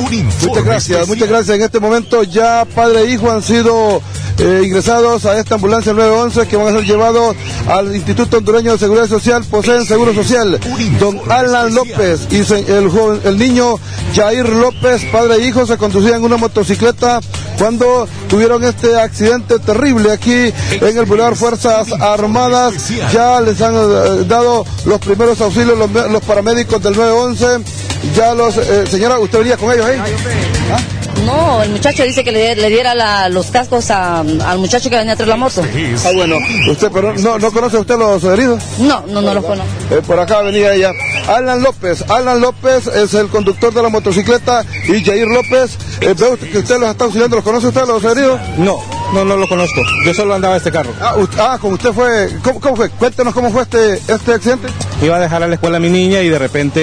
Muchas gracias. En este momento ya padre e hijo han sido ingresados a esta ambulancia 911 que van a ser llevados al Instituto Hondureño de Seguridad Social. Poseen seguro social. Don Alan López y el niño Jair López, padre e hijo, se conducían en una motocicleta cuando tuvieron este accidente terrible aquí en el Boulevard Fuerzas Armadas. Ya les han dado los primeros auxilios los paramédicos del 911. Ya señora, ¿usted venía con ellos ahí? ¿Ah? No, el muchacho dice que le diera los cascos al muchacho que venía tras la moto. Ah, bueno. ¿Usted pero no conoce usted los heridos? No los conozco. Por acá venía ella. Alan López es el conductor de la motocicleta y Jair López, veo que usted los está auxiliando. ¿Los conoce usted los heridos? No lo conozco. Yo solo andaba en este carro. Como usted fue. ¿Cómo fue? Cuéntenos cómo fue este accidente. Iba a dejar a la escuela a mi niña y de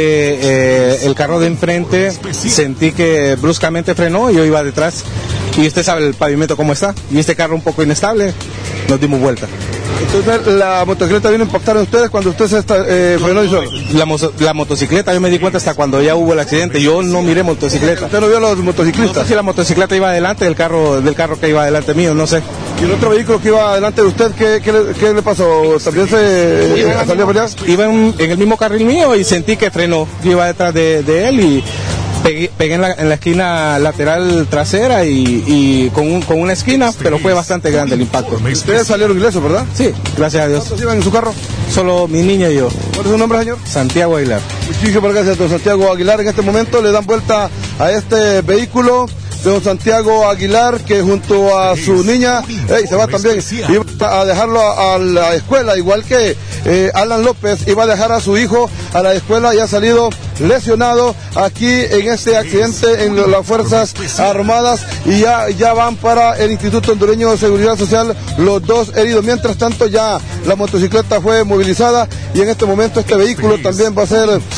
repente el carro de enfrente sentí que bruscamente frenó y yo iba detrás. Y usted sabe el pavimento cómo está. Y este carro un poco inestable, nos dimos vuelta. Entonces la motocicleta vino a impactar en ustedes cuando usted se frenó y solo. La motocicleta, yo me di cuenta hasta cuando ya hubo el accidente. Yo no miré motocicleta. ¿Usted no vio a los motociclistas? No sé si la motocicleta iba adelante del carro que iba adelante mío, no sé. ¿Y el otro vehículo que iba adelante de usted, qué le pasó? ¿También salió a pelear? Iba en el mismo carril mío y sentí que frenó. Yo iba detrás de él y pegué en la esquina lateral trasera y con una esquina, pero fue bastante grande el impacto. Ustedes salieron ilesos, ¿verdad? Sí, gracias a Dios. ¿Cuántos iban en su carro? Solo mi niña y yo. ¿Cuál es su nombre, señor? Santiago Aguilar. Muchísimas gracias, don Santiago Aguilar. En este momento le dan vuelta a este vehículo de don Santiago Aguilar, que junto a su niña, se va también, iba a dejarlo a la escuela, igual que Alan López iba a dejar a su hijo a la escuela y ha salido lesionado aquí en este accidente en las Fuerzas Armadas y ya van para el Instituto Hondureño de Seguridad Social los dos heridos. Mientras tanto ya la motocicleta fue movilizada y en este momento este vehículo también va a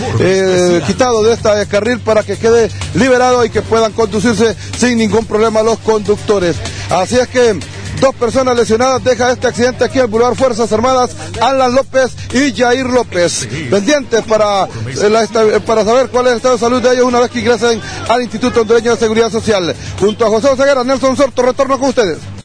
ser quitado de este carril para que quede liberado y que puedan conducirse sin ningún problema los conductores. Así es que 2 personas lesionadas deja este accidente aquí en el Boulevard Fuerzas Armadas, Alan López y Jair López. Pendientes para saber cuál es el estado de salud de ellos una vez que ingresen al Instituto Hondureño de Seguridad Social. Junto a José Oseguera, Nelson Sorto, retorno con ustedes.